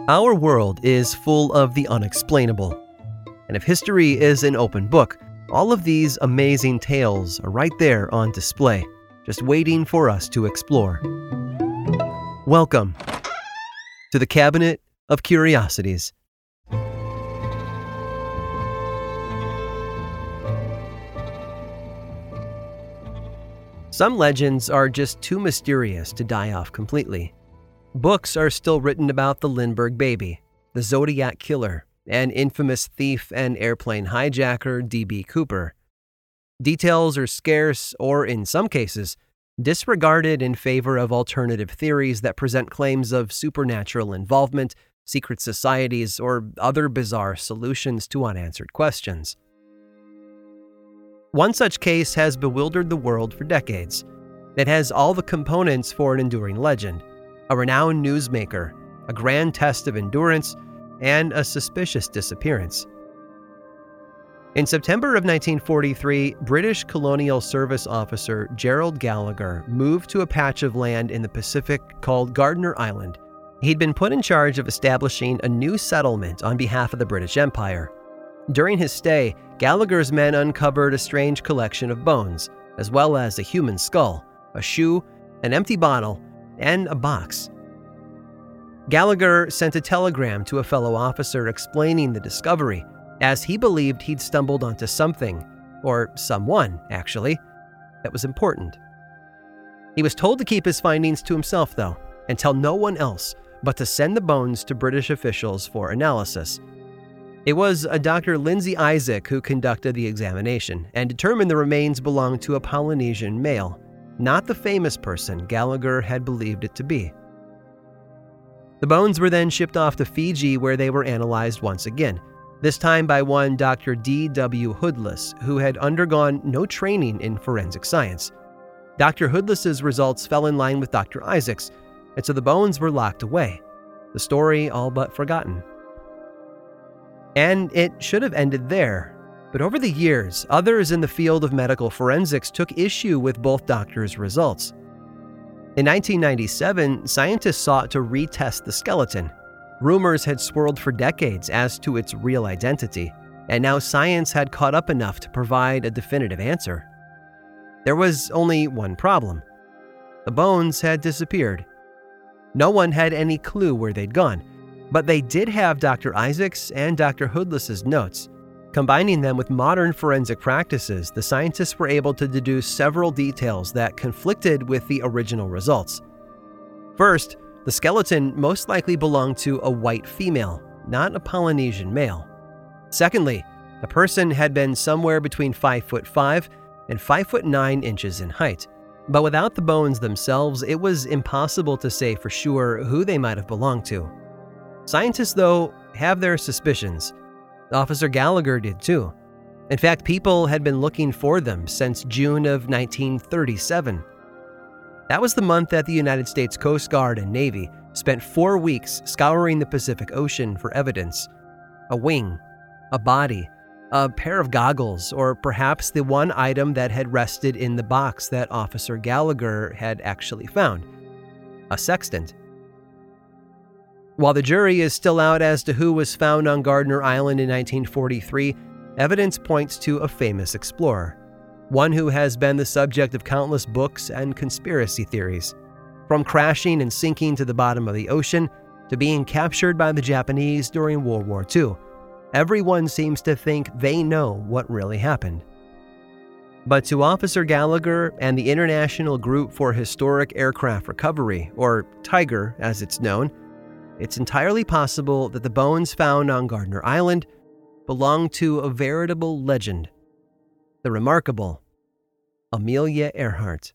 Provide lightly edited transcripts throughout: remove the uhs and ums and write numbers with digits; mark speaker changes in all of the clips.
Speaker 1: Our world is full of the unexplainable. And if history is an open book, all of these amazing tales are right there on display, just waiting for us to explore. Welcome to the Cabinet of Curiosities. Some legends are just too mysterious to die off completely. Books are still written about the Lindbergh Baby, the Zodiac Killer, and infamous thief and airplane hijacker D.B. Cooper. Details are scarce or, in some cases, disregarded in favor of alternative theories that present claims of supernatural involvement, secret societies, or other bizarre solutions to unanswered questions. One such case has bewildered the world for decades. It has all the components for an enduring legend: a renowned newsmaker, a grand test of endurance, and a suspicious disappearance. In September of 1943, British colonial service officer Gerald Gallagher moved to a patch of land in the Pacific called Gardner Island. He'd been put in charge of establishing a new settlement on behalf of the British Empire. During his stay, Gallagher's men uncovered a strange collection of bones, as well as a human skull, a shoe, an empty bottle, and a box. Gallagher sent a telegram to a fellow officer explaining the discovery, as he believed he'd stumbled onto something, or someone, actually, that was important. He was told to keep his findings to himself, though, and tell no one else, but to send the bones to British officials for analysis. It was a Dr. Lindsay Isaac who conducted the examination and determined the remains belonged to a Polynesian male, not the famous person Gallagher had believed it to be. The bones were then shipped off to Fiji, where they were analyzed once again, this time by one Dr. D.W. Hoodless, who had undergone no training in forensic science. Dr. Hoodless's results fell in line with Dr. Isaac's, and so the bones were locked away, the story all but forgotten. And it should have ended there. But over the years, others in the field of medical forensics took issue with both doctors' results. In 1997, scientists sought to retest the skeleton. Rumors had swirled for decades as to its real identity, and now science had caught up enough to provide a definitive answer. There was only one problem. The bones had disappeared. No one had any clue where they'd gone, but they did have Dr. Isaac's and Dr. Hoodless's notes. Combining them with modern forensic practices, the scientists were able to deduce several details that conflicted with the original results. First, the skeleton most likely belonged to a white female, not a Polynesian male. Secondly, the person had been somewhere between 5'5" and 5'9" in height. But without the bones themselves, it was impossible to say for sure who they might have belonged to. Scientists, though, have their suspicions. Officer Gallagher did too. In fact, people had been looking for them since June of 1937. That was the month that the United States Coast Guard and Navy spent 4 weeks scouring the Pacific Ocean for evidence. A wing, a body, a pair of goggles, or perhaps the one item that had rested in the box that Officer Gallagher had actually found: a sextant. While the jury is still out as to who was found on Gardner Island in 1943, evidence points to a famous explorer, one who has been the subject of countless books and conspiracy theories. From crashing and sinking to the bottom of the ocean to being captured by the Japanese during World War II, everyone seems to think they know what really happened. But to Officer Gallagher and the International Group for Historic Aircraft Recovery, or TIGER as it's known, it's entirely possible that the bones found on Gardner Island belong to a veritable legend, the remarkable Amelia Earhart.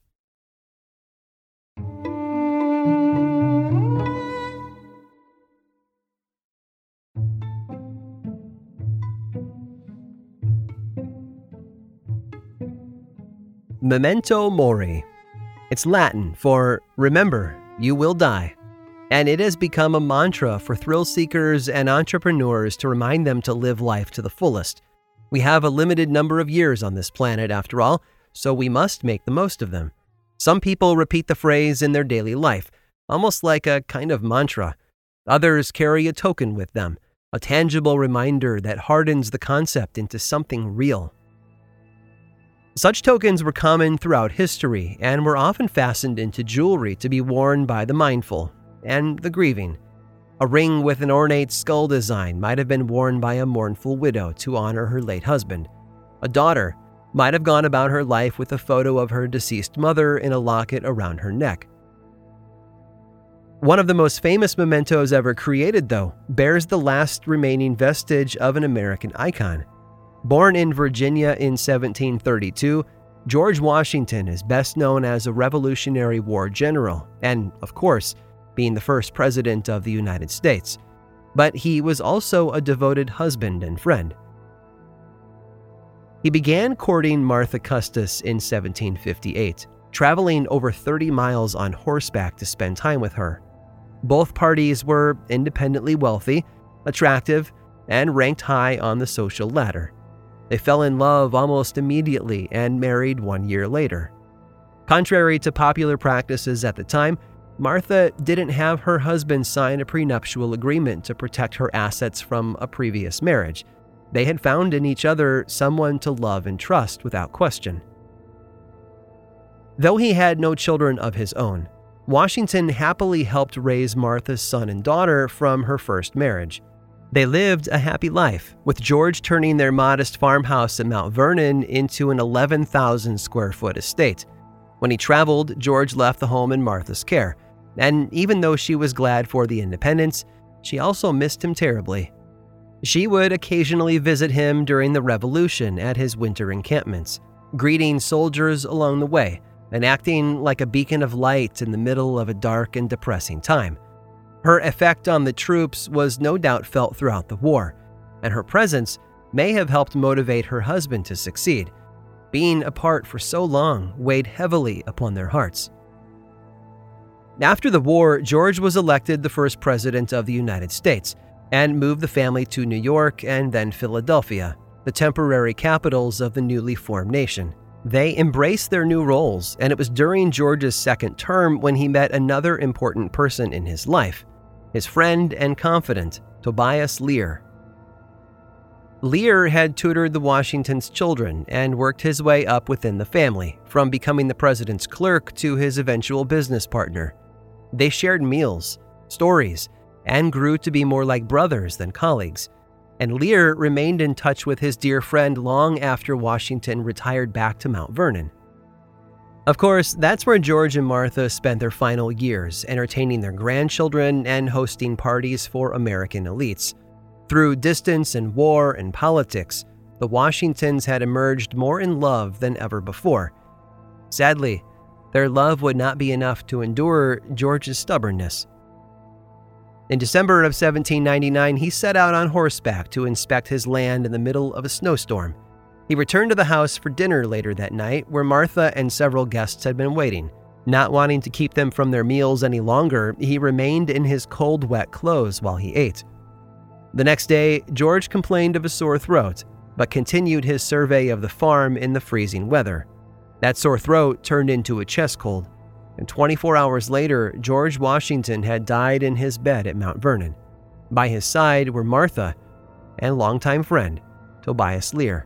Speaker 1: Memento Mori. It's Latin for remember, you will die. And it has become a mantra for thrill seekers and entrepreneurs to remind them to live life to the fullest. We have a limited number of years on this planet, after all, so we must make the most of them. Some people repeat the phrase in their daily life, almost like a kind of mantra. Others carry a token with them, a tangible reminder that hardens the concept into something real. Such tokens were common throughout history and were often fastened into jewelry to be worn by the mindful and the grieving. A ring with an ornate skull design might have been worn by a mournful widow to honor her late husband. A daughter might have gone about her life with a photo of her deceased mother in a locket around her neck. One of the most famous mementos ever created, though, bears the last remaining vestige of an American icon. Born in Virginia in 1732, George Washington is best known as a Revolutionary War general and, of course, being the first president of the United States. But he was also a devoted husband and friend. He began courting Martha Custis in 1758, traveling over 30 miles on horseback to spend time with her. Both parties were independently wealthy, attractive, and ranked high on the social ladder. They fell in love almost immediately and married 1 year later. Contrary to popular practices at the time, Martha didn't have her husband sign a prenuptial agreement to protect her assets from a previous marriage. They had found in each other someone to love and trust without question. Though he had no children of his own, Washington happily helped raise Martha's son and daughter from her first marriage. They lived a happy life, with George turning their modest farmhouse at Mount Vernon into an 11,000 square foot estate. When he traveled, George left the home in Martha's care, and even though she was glad for the independence, she also missed him terribly. She would occasionally visit him during the Revolution at his winter encampments, greeting soldiers along the way and acting like a beacon of light in the middle of a dark and depressing time. Her effect on the troops was no doubt felt throughout the war, and her presence may have helped motivate her husband to succeed. Being apart for so long weighed heavily upon their hearts. After the war, George was elected the first president of the United States and moved the family to New York and then Philadelphia, the temporary capitals of the newly formed nation. They embraced their new roles, and it was during George's second term when he met another important person in his life, his friend and confidant, Tobias Lear. Lear had tutored the Washingtons' children and worked his way up within the family, from becoming the president's clerk to his eventual business partner. They shared meals, stories, and grew to be more like brothers than colleagues. And Lear remained in touch with his dear friend long after Washington retired back to Mount Vernon. Of course, that's where George and Martha spent their final years, entertaining their grandchildren and hosting parties for American elites. Through distance and war and politics, the Washingtons had emerged more in love than ever before. Sadly, their love would not be enough to endure George's stubbornness. In December of 1799, he set out on horseback to inspect his land in the middle of a snowstorm. He returned to the house for dinner later that night, where Martha and several guests had been waiting. Not wanting to keep them from their meals any longer, he remained in his cold, wet clothes while he ate. The next day, George complained of a sore throat, but continued his survey of the farm in the freezing weather. That sore throat turned into a chest cold, and 24 hours later, George Washington had died in his bed at Mount Vernon. By his side were Martha and longtime friend Tobias Lear.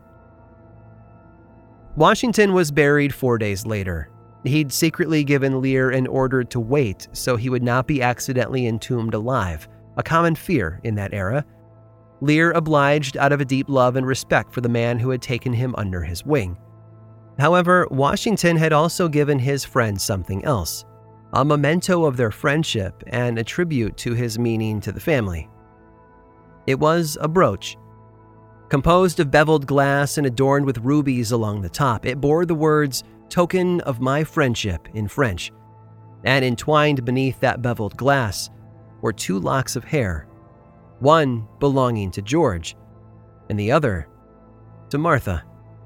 Speaker 1: Washington was buried 4 days later. He'd secretly given Lear an order to wait so he would not be accidentally entombed alive, a common fear in that era. Lear obliged out of a deep love and respect for the man who had taken him under his wing. However, Washington had also given his friend something else, a memento of their friendship and a tribute to his meaning to the family. It was a brooch. Composed of beveled glass and adorned with rubies along the top, it bore the words, "Token of my friendship" in French. And entwined beneath that beveled glass were 2 locks of hair, one belonging to George and the other to Martha.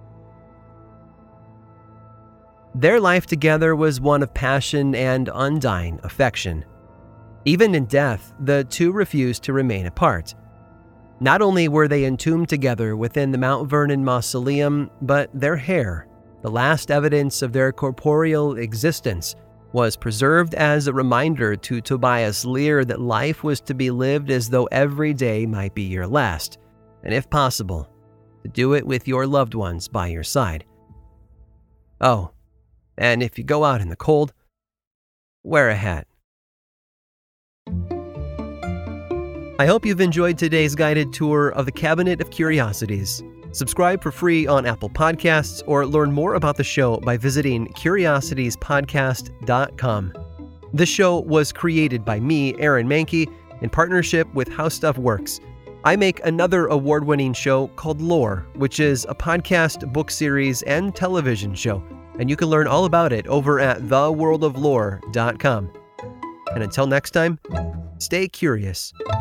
Speaker 1: Their life together was one of passion and undying affection. Even in death, the two refused to remain apart. Not only were they entombed together within the Mount Vernon mausoleum, but their hair, the last evidence of their corporeal existence, was preserved as a reminder to Tobias Lear that life was to be lived as though every day might be your last, and if possible, to do it with your loved ones by your side. Oh, and if you go out in the cold, wear a hat. I hope you've enjoyed today's guided tour of the Cabinet of Curiosities. Subscribe for free on Apple Podcasts or learn more about the show by visiting curiositiespodcast.com. This show was created by me, Aaron Mahnke, in partnership with How Stuff Works. I make another award-winning show called Lore, which is a podcast, book series, and television show, and you can learn all about it over at theworldoflore.com. And until next time, stay curious.